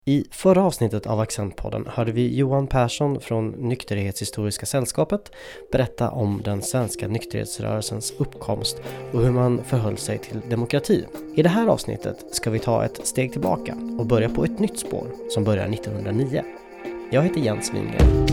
I förra avsnittet av Accentpodden hörde vi Johan Persson från Nykterhetshistoriska sällskapet berätta om den svenska nykterhetsrörelsens uppkomst och hur man förhöll sig till demokrati. I det här avsnittet ska vi ta ett steg tillbaka och börja på ett nytt spår som börjar 1909. Jag heter Jens Wingren.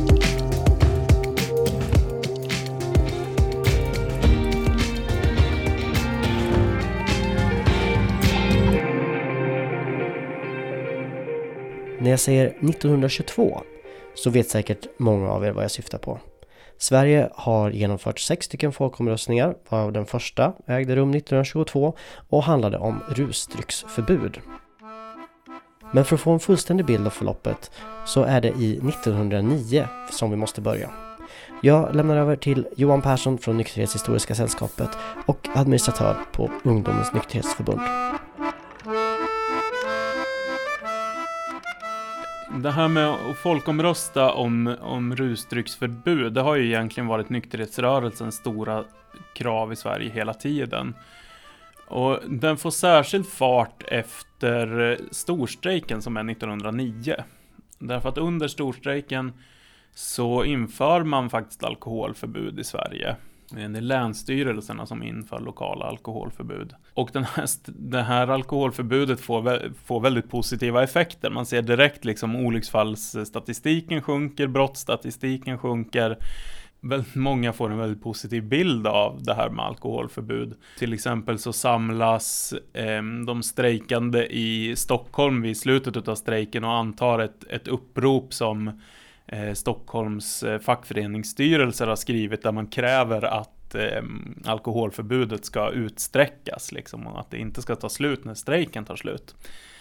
När jag säger 1922 så vet säkert många av er vad jag syftar på. Sverige har genomfört 6 stycken folkomröstningar, varav den första ägde rum 1922 och handlade om rusdrycksförbud. Men för att få en fullständig bild av förloppet så är det i 1909 som vi måste börja. Jag lämnar över till Johan Persson från Nykterhetshistoriska sällskapet och administratör på Ungdomens nykterhetsförbund. Det här med att folkomrösta om rusdrycksförbud, det har ju egentligen varit nykterhetsrörelsens stora krav i Sverige hela tiden. Och den får särskilt fart efter storstrejken som är 1909. Därför att under storstrejken så inför man faktiskt alkoholförbud i Sverige. Det är länsstyrelserna som inför lokala alkoholförbud. Och det här alkoholförbudet får väldigt positiva effekter. Man ser direkt liksom olycksfallsstatistiken sjunker, brottsstatistiken sjunker. Väldigt många får en väldigt positiv bild av det här med alkoholförbud. Till exempel så samlas de strejkande i Stockholm vid slutet av strejken och antar ett upprop som Stockholms fackföreningsstyrelser har skrivit, där man kräver att alkoholförbudet ska utsträckas liksom, och att det inte ska ta slut när strejken tar slut.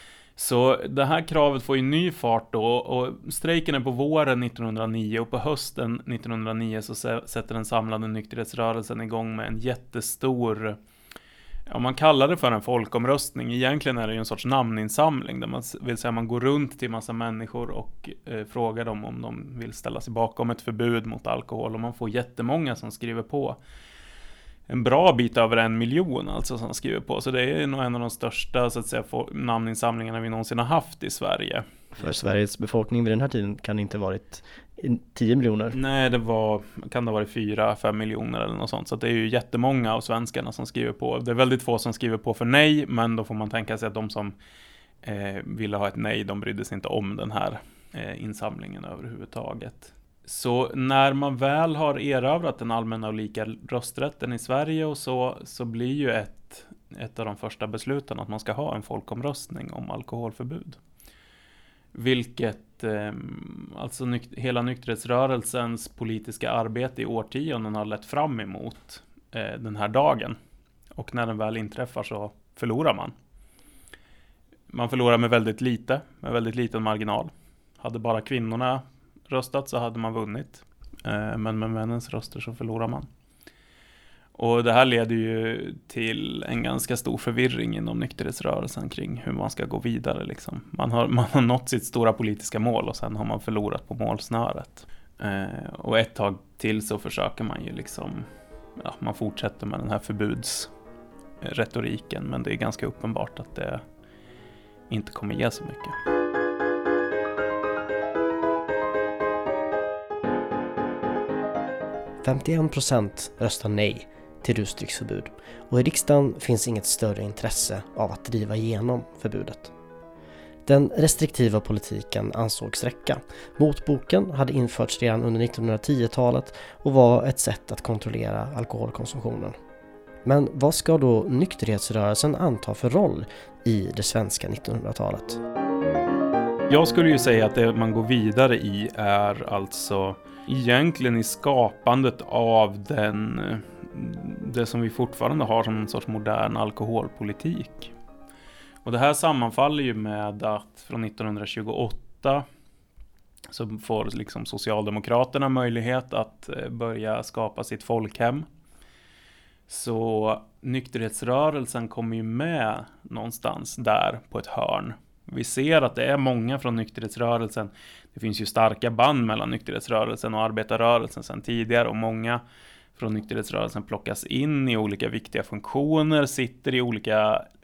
Så det här kravet får ju ny fart då, och strejken är på våren 1909 och på hösten 1909 så sätter den samlade nykterhetsrörelsen igång med en jättestor, ja, man kallar det för en folkomröstning. Egentligen är det ju en sorts namninsamling där man går runt till massa människor och frågar dem om de vill ställa sig bakom ett förbud mot alkohol, och man får jättemånga som skriver på. En bra bit över 1 miljon alltså som skriver på, så det är nog en av de största så att säga namninsamlingarna vi någonsin har haft i Sverige. För Sveriges befolkning vid den här tiden kan det inte varit 10 miljoner. Nej, kan det ha varit 4-5 miljoner eller något sånt. Så det är ju jättemånga av svenskarna som skriver på. Det är väldigt få som skriver på för nej, men då får man tänka sig att de som ville ha ett nej, de brydde sig inte om den här insamlingen överhuvudtaget. Så när man väl har erövrat den allmänna och lika rösträtten i Sverige och så blir ju ett av de första besluten att man ska ha en folkomröstning om alkoholförbud. Vilket alltså hela nykterhetsrörelsens politiska arbete i årtionden har lett fram emot den här dagen. Och när den väl inträffar så förlorar man. Man förlorar med väldigt liten marginal. Hade bara kvinnorna röstat så hade man vunnit. Men med männens röster så förlorar man. Och det här leder ju till en ganska stor förvirring inom nykterhetsrörelsen kring hur man ska gå vidare. Liksom. Man har nått sitt stora politiska mål och sen har man förlorat på målsnöret. Och ett tag till så försöker man ju liksom, ja, man fortsätter med den här förbudsretoriken, men det är ganska uppenbart att det inte kommer ge så mycket. %51 röstar nej till rusdrycksförbud, och i riksdagen finns inget större intresse av att driva igenom förbudet. Den restriktiva politiken ansågs räcka. Motboken hade införts redan under 1910-talet och var ett sätt att kontrollera alkoholkonsumtionen. Men vad ska då nykterhetsrörelsen anta för roll i det svenska 1900-talet? Jag skulle ju säga att det man går vidare i är alltså egentligen i skapandet av det som vi fortfarande har som en sorts modern alkoholpolitik. Och det här sammanfaller ju med att från 1928 så får liksom Socialdemokraterna möjlighet att börja skapa sitt folkhem. Så nykterhetsrörelsen kommer ju med någonstans där på ett hörn. Vi ser att det är många från nykterhetsrörelsen. Det finns ju starka band mellan nykterhetsrörelsen och arbetarrörelsen sedan tidigare, och många från nykterhetsrörelsen plockas in i olika viktiga funktioner, sitter i olika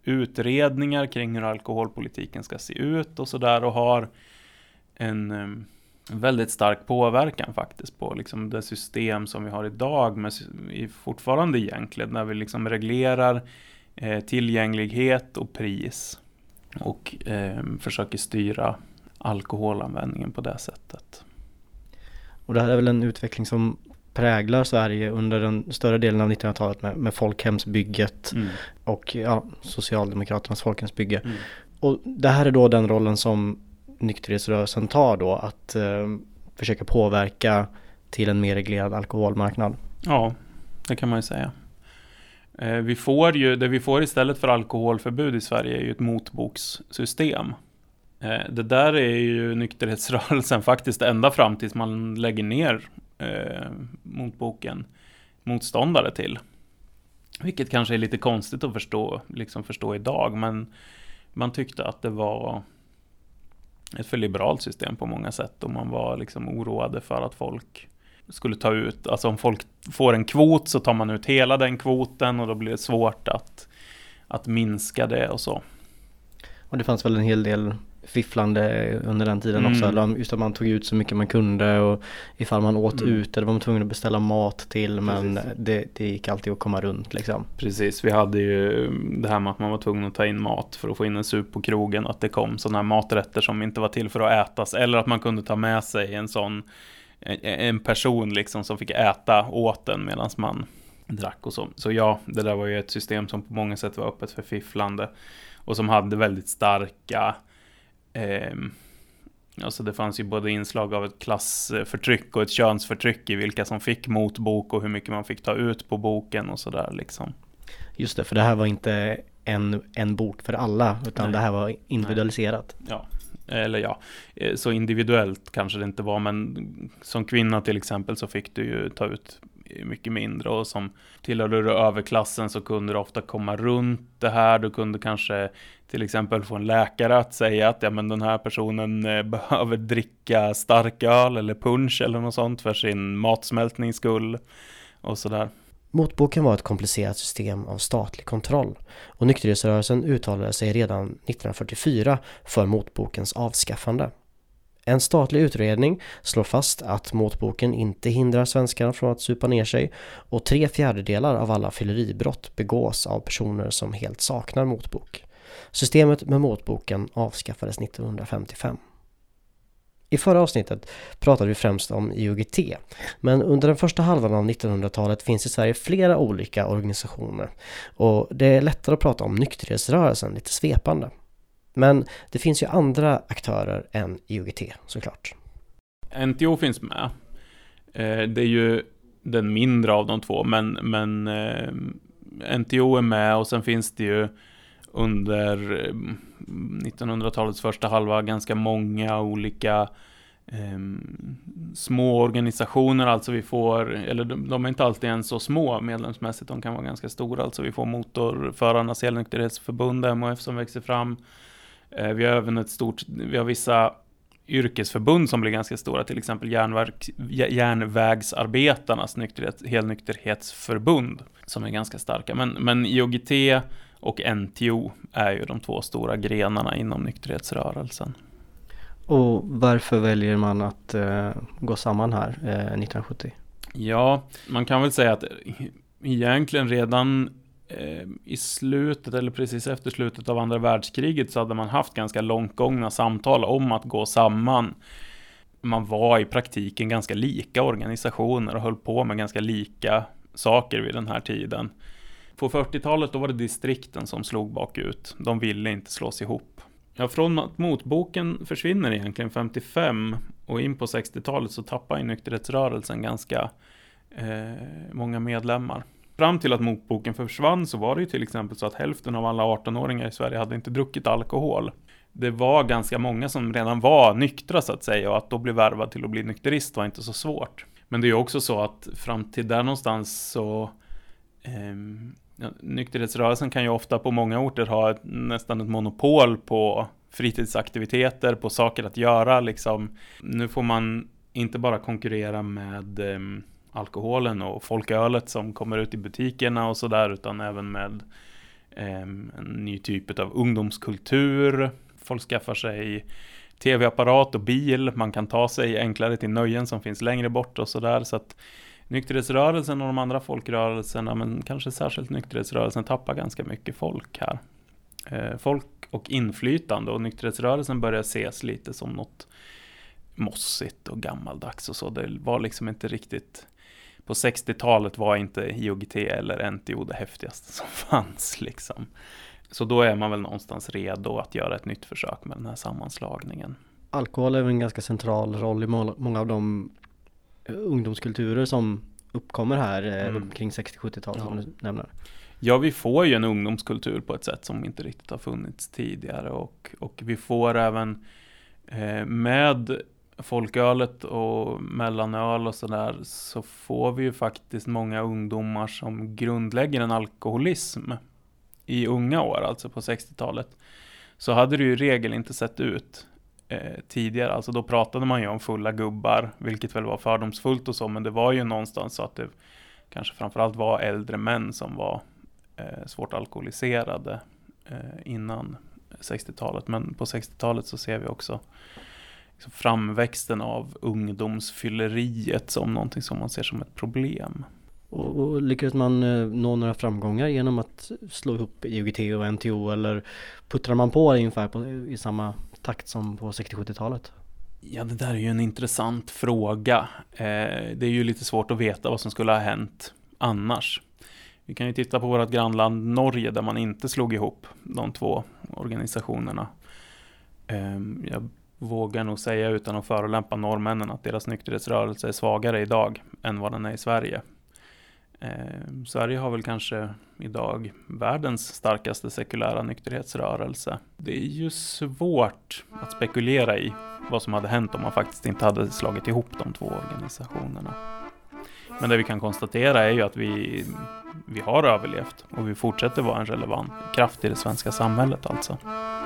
utredningar kring hur alkoholpolitiken ska se ut och sådär, och har en väldigt stark påverkan faktiskt på liksom det system som vi har idag, men fortfarande egentligen när vi liksom reglerar tillgänglighet och pris och försöker styra alkoholanvändningen på det sättet. Och det här är väl en utveckling som präglar Sverige under den större delen av 1900-talet med folkhemsbygget och Socialdemokraternas folkhemsbygge. Och det här är då den rollen som nykterhetsrörelsen tar då, att försöka påverka till en mer reglerad alkoholmarknad. Ja, det kan man ju säga. Det vi får istället för alkoholförbud i Sverige är ju ett motbokssystem. Det där är ju nykterhetsrörelsen faktiskt ända fram tills man lägger ner motboken motståndare till. Vilket kanske är lite konstigt att förstå idag, men man tyckte att det var ett för liberalt system på många sätt, och man var liksom oroade för att folk skulle ta ut, alltså om folk får en kvot så tar man ut hela den kvoten, och då blir det svårt att minska det och så. Och det fanns väl en hel del fifflande under den tiden också, eller just att man tog ut så mycket man kunde, och ifall man åt ut eller var man tvungen att beställa mat till, men det gick alltid att komma runt liksom. Precis, vi hade ju det här med att man var tvungen att ta in mat för att få in en sup på krogen, att det kom sådana här maträtter som inte var till för att ätas, eller att man kunde ta med sig en person liksom som fick äta åt den medan man drack och så. Så ja, det där var ju ett system som på många sätt var öppet för fifflande och som hade väldigt starka alltså det fanns ju både inslag av ett klassförtryck och ett könsförtryck i vilka som fick motbok och hur mycket man fick ta ut på boken och sådär liksom. Just det, för det här var inte en bok för alla, utan det här var individualiserat. Ja, eller ja, så individuellt kanske det inte var, men som kvinna till exempel så fick du ju ta ut mycket mindre, och som tillhörde du överklassen så kunde du ofta komma runt det här. Du kunde kanske till exempel få en läkare att säga att men den här personen behöver dricka starköl eller punch eller något sånt för sin matsmältnings skull och sådär. Motboken var ett komplicerat system av statlig kontroll, och nykterhetsrörelsen uttalade sig redan 1944 för motbokens avskaffande. En statlig utredning slår fast att motboken inte hindrar svenskarna från att supa ner sig, och 3/4 av alla fylleribrott begås av personer som helt saknar motbok. Systemet med motboken avskaffades 1955. I förra avsnittet pratade vi främst om IOGT, men under den första halvan av 1900-talet finns i Sverige flera olika organisationer, och det är lättare att prata om nykterhetsrörelsen lite svepande. Men det finns ju andra aktörer än IOGT såklart. NTO finns med. Det är ju den mindre av de två, men NTO är med, och sen finns det ju under 1900-talets första halva ganska många olika små organisationer. Alltså vi får, eller de är inte alltid ens så små medlemsmässigt, de kan vara ganska stora. Alltså vi får Motorförarnas helnykterhetsförbund, MHF, som växer fram. Vi har även vi har vissa yrkesförbund som blir ganska stora, till exempel järnvägsarbetarnas helnykterhetsförbund som är ganska starka. Men IOGT och NTO är ju de två stora grenarna inom nykterhetsrörelsen. Och varför väljer man att gå samman här 1970? Ja, man kan väl säga att egentligen redan i slutet eller precis efter slutet av andra världskriget så hade man haft ganska långtgångna samtal om att gå samman. Man var i praktiken ganska lika organisationer och höll på med ganska lika saker vid den här tiden. På 40-talet då var det distrikten som slog bakut. De ville inte slås ihop. Ja, från att motboken försvinner egentligen 55 och in på 60-talet så tappar ju nykterhetsrörelsen ganska många medlemmar. Fram till att motboken försvann så var det ju till exempel så att hälften av alla 18-åringar i Sverige hade inte druckit alkohol. Det var ganska många som redan var nyktra så att säga, och att då bli värvad till att bli nykterist var inte så svårt. Men det är ju också så att fram till där någonstans så nykterhetsrörelsen kan ju ofta på många orter ha nästan ett monopol på fritidsaktiviteter, på saker att göra liksom. Nu får man inte bara konkurrera med alkoholen och folkölet som kommer ut i butikerna och sådär, utan även med en ny typ av ungdomskultur. Folk skaffar sig tv-apparat och bil. Man kan ta sig enklare till nöjen som finns längre bort och sådär. Så att nykterhetsrörelsen och de andra folkrörelserna, men kanske särskilt nykterhetsrörelsen, tappar ganska mycket folk här. Folk och inflytande, och nykterhetsrörelsen börjar ses lite som något mossigt och gammaldags och så. Det var liksom inte riktigt... På 60-talet var inte IOGT eller NTO det häftigaste som fanns liksom. Så då är man väl någonstans redo att göra ett nytt försök med den här sammanslagningen. Alkohol är en ganska central roll i många av de ungdomskulturer som uppkommer här kring 60-70-talet som du nämner. Ja, vi får ju en ungdomskultur på ett sätt som inte riktigt har funnits tidigare, och vi får även med folkölet och mellanöl och sådär, så får vi ju faktiskt många ungdomar som grundlägger en alkoholism i unga år, alltså på 60-talet. Så hade det ju i regel inte sett ut tidigare. Alltså då pratade man ju om fulla gubbar, vilket väl var fördomsfullt och så, men det var ju någonstans så att det kanske framförallt var äldre män som var svårt alkoholiserade innan 60-talet. Men på 60-talet så ser vi också framväxten av ungdomsfylleriet som någonting som man ser som ett problem. Och lyckades man nå några framgångar genom att slå ihop IOGT och NTO, eller puttrar man på ungefär i samma takt som på 60-70-talet? Ja, det där är ju en intressant fråga. Det är ju lite svårt att veta vad som skulle ha hänt annars. Vi kan ju titta på vårt grannland Norge, där man inte slog ihop de två organisationerna. Jag vågar nog säga utan att förolämpa norrmännen att deras nykterhetsrörelse är svagare idag än vad den är i Sverige. Sverige har väl kanske idag världens starkaste sekulära nykterhetsrörelse. Det är ju svårt att spekulera i vad som hade hänt om man faktiskt inte hade slagit ihop de två organisationerna. Men det vi kan konstatera är ju att vi har överlevt, och vi fortsätter vara en relevant kraft i det svenska samhället alltså.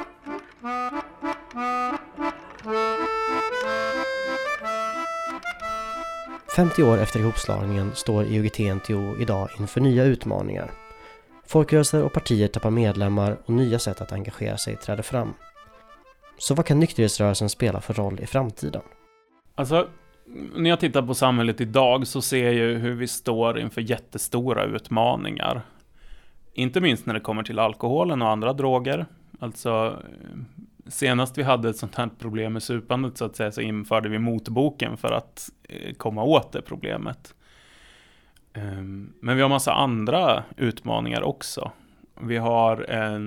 $50 år efter ihopslagningen står IOGT-NTO idag inför nya utmaningar. Folkrörelser och partier tappar medlemmar, och nya sätt att engagera sig träder fram. Så vad kan nykterhetsrörelsen spela för roll i framtiden? Alltså, när jag tittar på samhället idag så ser jag ju hur vi står inför jättestora utmaningar. Inte minst när det kommer till alkoholen och andra droger. Alltså, senast vi hade ett sånt här problem med supandet så att säga, så införde vi motboken för att komma åt det problemet. Men vi har massa andra utmaningar också. Vi har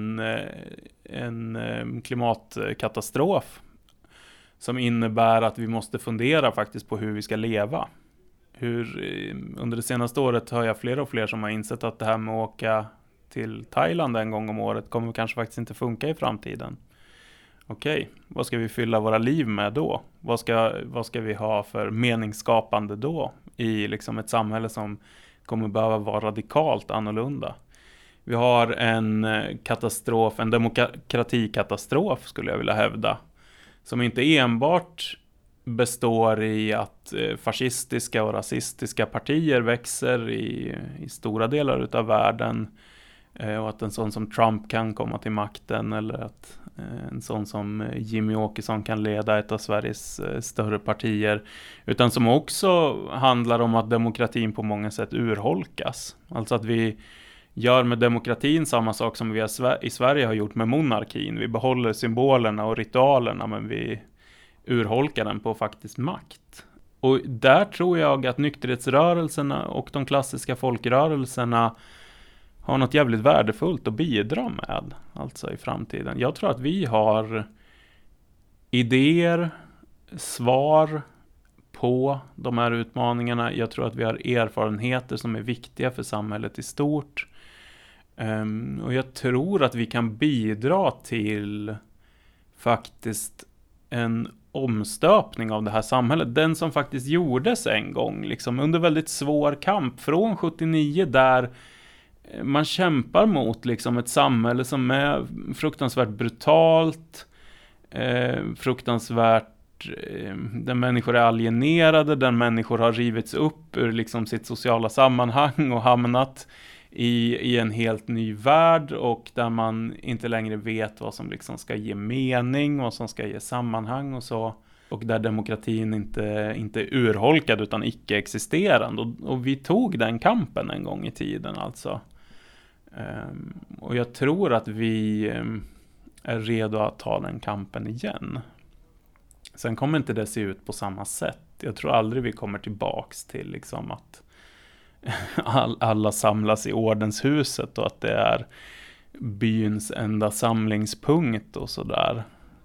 en klimatkatastrof som innebär att vi måste fundera faktiskt på hur vi ska leva. Under det senaste året har jag fler och fler som har insett att det här med att åka till Thailand en gång om året kommer kanske faktiskt inte funka i framtiden. Okej, vad ska vi fylla våra liv med då? Vad ska vi ha för meningsskapande då i liksom ett samhälle som kommer behöva vara radikalt annorlunda? Vi har en katastrof, en demokratikatastrof skulle jag vilja hävda, som inte enbart består i att fascistiska och rasistiska partier växer i stora delar utav världen, och att en sån som Trump kan komma till makten, eller att en sån som Jimmy Åkesson kan leda ett av Sveriges större partier, utan som också handlar om att demokratin på många sätt urholkas. Alltså att vi gör med demokratin samma sak som vi i Sverige har gjort med monarkin. Vi behåller symbolerna och ritualerna, men vi urholkar den på faktiskt makt. Och där tror jag att nykterhetsrörelserna och de klassiska folkrörelserna har något jävligt värdefullt att bidra med, alltså i framtiden. Jag tror att vi har idéer, svar på de här utmaningarna. Jag tror att vi har erfarenheter som är viktiga för samhället i stort. Och jag tror att vi kan bidra till faktiskt en omstöpning av det här samhället. Den som faktiskt gjordes en gång liksom, under väldigt svår kamp från 79, där man kämpar mot liksom ett samhälle som är fruktansvärt brutalt, fruktansvärt, där människor är alienerade, där människor har rivits upp ur liksom sitt sociala sammanhang och hamnat i en helt ny värld, och där man inte längre vet vad som liksom ska ge mening, vad som ska ge sammanhang och så. Och där demokratin inte är urholkad utan icke-existerande. Och vi tog den kampen en gång i tiden alltså. Och jag tror att vi är redo att ta den kampen igen. Sen kommer inte det se ut på samma sätt. Jag tror aldrig vi kommer tillbaks till liksom att alla samlas i ordenshuset och att det är byns enda samlingspunkt och sådär.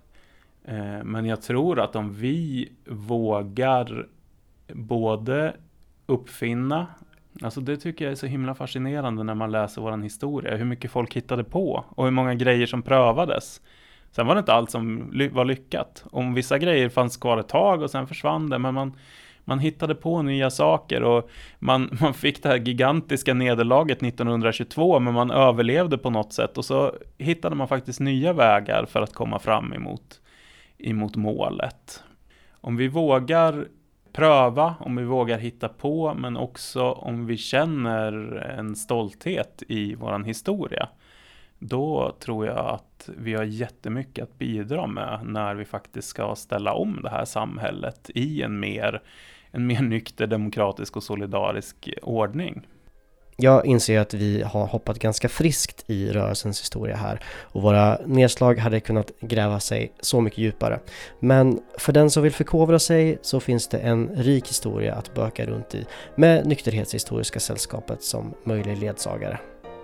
Men jag tror att om vi vågar både uppfinna, alltså det tycker jag är så himla fascinerande när man läser våran historia, hur mycket folk hittade på och hur många grejer som prövades. Sen var det inte allt som var lyckat. Om vissa grejer fanns kvar ett tag och sen försvann det, men man hittade på nya saker och man fick det här gigantiska nederlaget 1922, men man överlevde på något sätt och så hittade man faktiskt nya vägar för att komma fram emot målet. Om vi vågar pröva, om vi vågar hitta på, men också om vi känner en stolthet i våran historia, då tror jag att vi har jättemycket att bidra med när vi faktiskt ska ställa om det här samhället i en mer nykter, demokratisk och solidarisk ordning. Jag inser att vi har hoppat ganska friskt i rörelsens historia här och våra nedslag hade kunnat gräva sig så mycket djupare. Men för den som vill förkovra sig så finns det en rik historia att böka runt i med Nykterhetshistoriska sällskapet som möjlig ledsagare.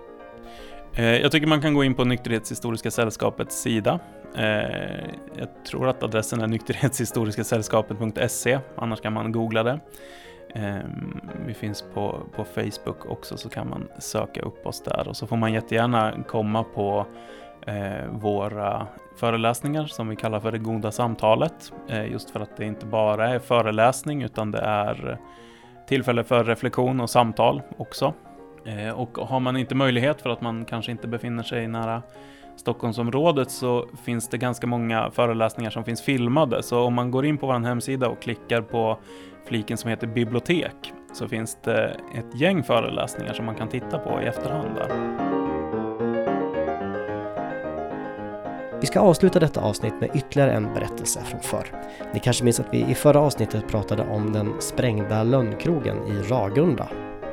Jag tycker man kan gå in på Nykterhetshistoriska sällskapets sida. Jag tror att adressen är nykterhetshistoriskasällskapet.se, annars kan man googla det. Vi finns på Facebook också, så kan man söka upp oss där. Och så får man jättegärna komma på våra föreläsningar som vi kallar för det goda samtalet. Just för att det inte bara är föreläsning utan det är tillfälle för reflektion och samtal också. Och har man inte möjlighet för att man kanske inte befinner sig nära Stockholmsområdet, så finns det ganska många föreläsningar som finns filmade. Så om man går in på vår hemsida och klickar på fliken som heter bibliotek, så finns det ett gäng föreläsningar som man kan titta på i efterhand där. Vi ska avsluta detta avsnitt med ytterligare en berättelse från förr. Ni kanske minns att vi i förra avsnittet pratade om den sprängda lönnkrogen i Ragunda.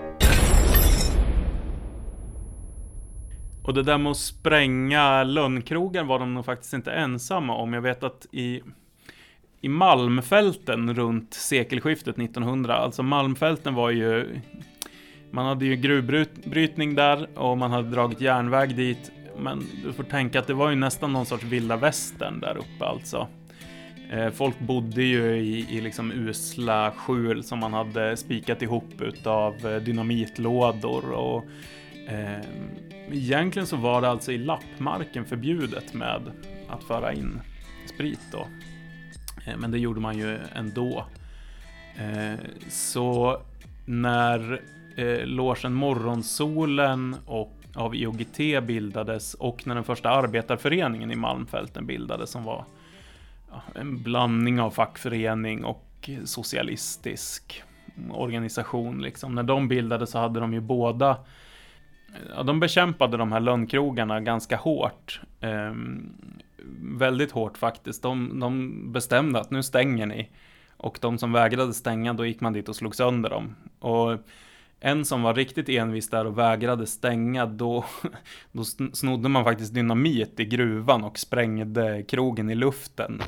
Och det där med att spränga lönnkrogen var de nog faktiskt inte ensamma om. Jag vet att i Malmfälten runt sekelskiftet 1900, alltså Malmfälten var ju, man hade ju gruvbrytning där och man hade dragit järnväg dit, men du får tänka att det var ju nästan någon sorts vilda västern där uppe alltså. Folk bodde ju i liksom usla skjul som man hade spikat ihop utav dynamitlådor och egentligen så var det alltså i lappmarken förbjudet med att föra in sprit då. Men det gjorde man ju ändå. Så när logen Morgonsolen av IOGT bildades och när den första arbetarföreningen i Malmfälten bildades, som var en blandning av fackförening och socialistisk organisation liksom. När de bildades så hade de ju båda, de bekämpade de här lönnkrogarna ganska hårt. Väldigt hårt faktiskt. De bestämde att nu stänger ni. Och de som vägrade stänga, då gick man dit och slog sönder dem. Och en som var riktigt envis där och vägrade stänga, då snodde man faktiskt dynamit i gruvan och sprängde krogen i luften.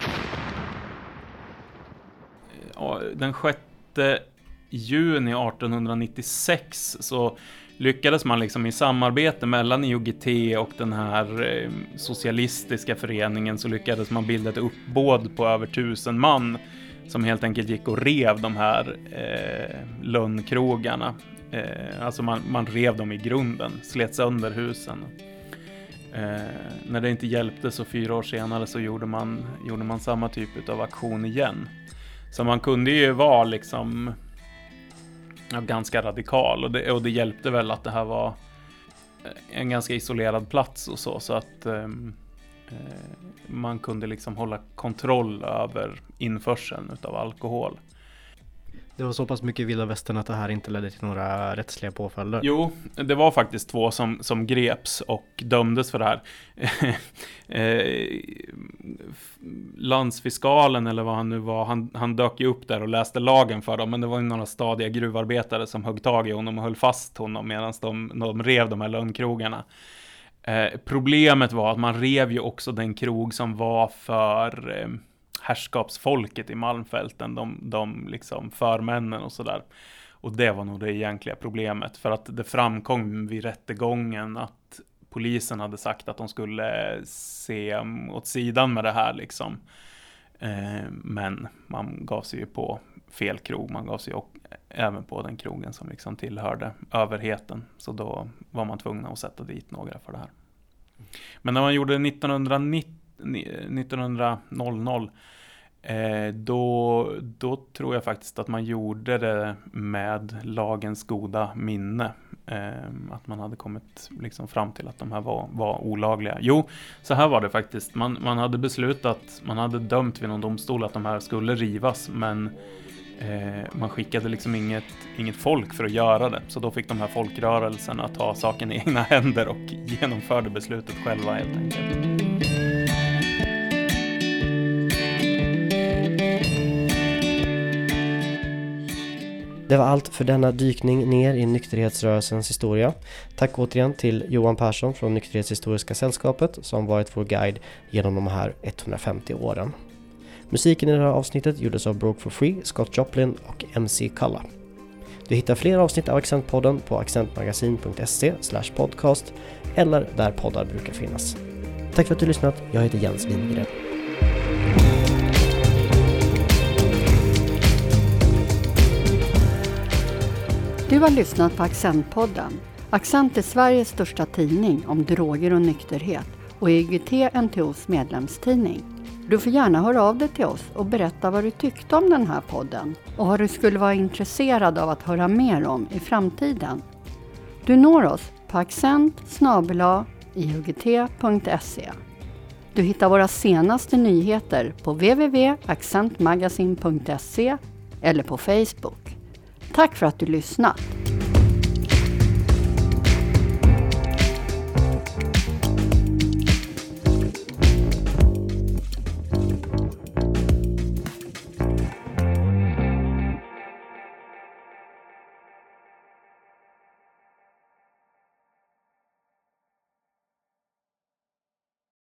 Den 6 juni 1896 så lyckades man liksom i samarbete mellan IOGT och den här socialistiska föreningen, så lyckades man bilda ett uppbåd på över 1000 man som helt enkelt gick och rev de här lönnkrogarna. Alltså man rev dem i grunden, slet sönder husen. När det inte hjälpte, så 4 år senare så gjorde man samma typ av aktion igen. Så man kunde ju vara liksom ganska radikal, och det hjälpte väl att det här var en ganska isolerad plats och så att man kunde liksom hålla kontroll över införseln utav alkohol. Det var så pass mycket vilda västern att det här inte ledde till några rättsliga påföljder. Jo, det var faktiskt 2 som greps och dömdes för det här. Landsfiskalen eller vad han nu var, han dök ju upp där och läste lagen för dem, men det var ju några stadiga gruvarbetare som högg tag i honom och höll fast honom medan de rev de här lönnkrogarna. Problemet var att man rev ju också den krog som var för härskapsfolket i Malmfälten, de liksom förmännen och sådär. Och det var nog det egentliga problemet, för att det framkom vid rättegången att polisen hade sagt att de skulle se åt sidan med det här liksom. Men man gav sig ju på fel krog, man gav sig även på den krogen som liksom tillhörde överheten. Så då var man tvungna att sätta dit några för det här. Men när man gjorde 1900 då tror jag faktiskt att man gjorde det med lagens goda minne. Att man hade kommit liksom fram till att de här var olagliga. Jo, så här var det faktiskt. Man hade beslutat, man hade dömt vid någon domstol att de här skulle rivas, men man skickade liksom inget folk för att göra det. Så då fick de här folkrörelserna ta saken i egna händer och genomförde beslutet själva helt enkelt. Det var allt för denna dykning ner i nykterhetsrörelsens historia. Tack återigen till Johan Persson från Nykterhetshistoriska sällskapet som varit vår guide genom de här 150 åren. Musiken i det här avsnittet gjordes av Broke for Free, Scott Joplin och MC Kalla. Du hittar fler avsnitt av Accentpodden på accentmagasin.se/podcast eller där poddar brukar finnas. Tack för att du lyssnat. Jag heter Jens Wingren. Du har lyssnat på Accentpodden. Accent är Sveriges största tidning om droger och nykterhet och IGT-NTOs medlemstidning. Du får gärna höra av dig till oss och berätta vad du tyckte om den här podden och vad du skulle vara intresserad av att höra mer om i framtiden. Du når oss på accent@iugt.se. Du hittar våra senaste nyheter på www.accentmagasin.se eller på Facebook. Tack för att du lyssnat!